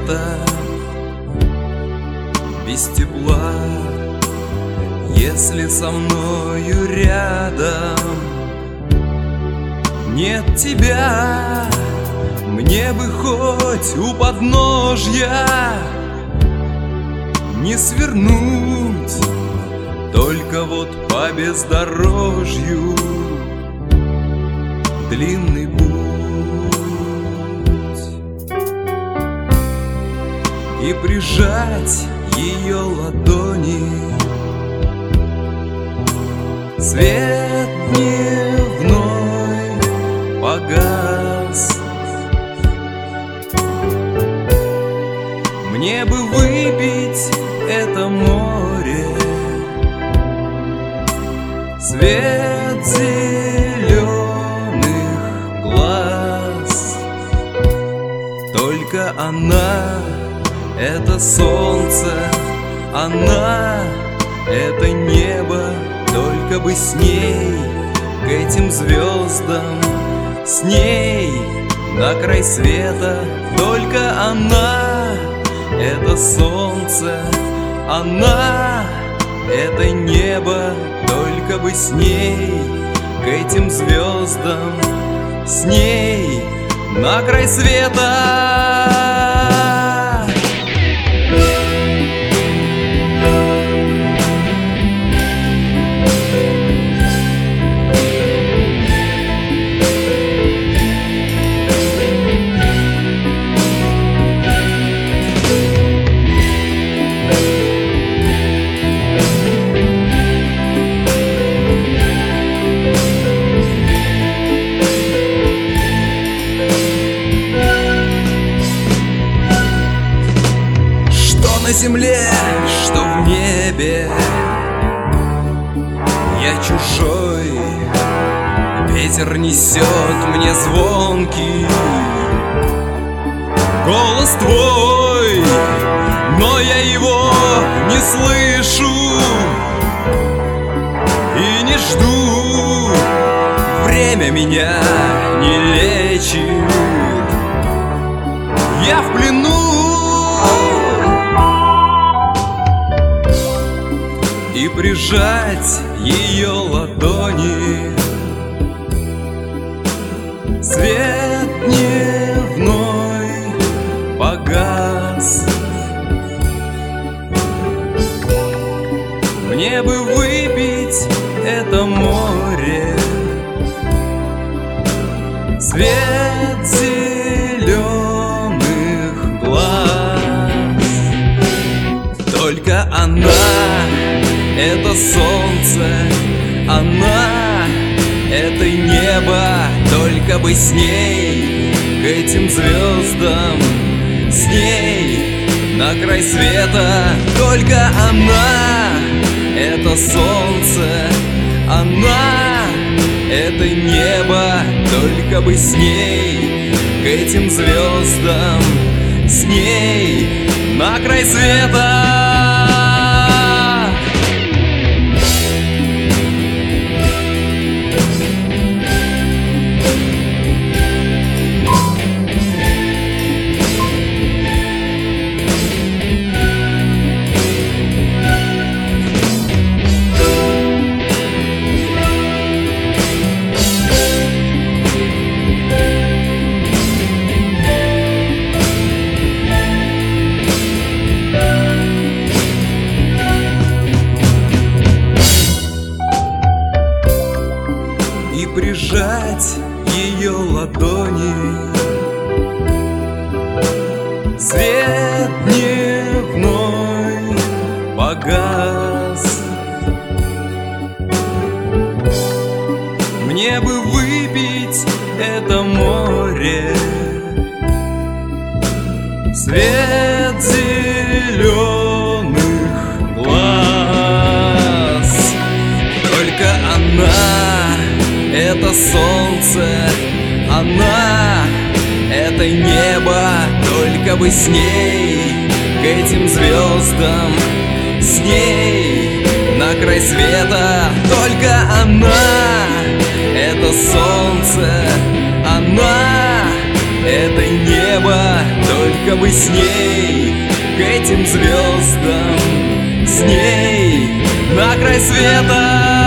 света, без тепла. Если со мною рядом нет тебя, мне бы хоть у подножья не свернуть, только вот по бездорожью длинный путь, и прижать ее ладони. Свет дневной погас, мне бы выпить это море, свет зеленых глаз. Только она — это солнце, она — это небо. Только бы с ней к этим звездам, с ней на край света. Только она — это солнце, она — это небо. Только бы с ней к этим звездам, с ней на край света. На земле, что в небе, я чужой, ветер несет мне звонкий голос твой, но я его не слышу и не жду. Время меня не лечит, я в плену. И прижать ее ладони, свет дневной погас, мне бы выпить это море, свет зеленых глаз. Только она — это солнце, она — это небо. Только бы с ней к этим звездам, с ней на край света. Только она — это солнце, она — это небо. Только бы с ней к этим звездам, с ней на край света. И прижать ее ладони, свет дневной погас, мне бы выпить это море, свет зеленых глаз. Только она — это солнце, она — это небо. Только бы с ней к этим звездам, с ней на край света. Только она — это солнце, она — это небо. Только только бы с ней к этим звездам, с ней на край света.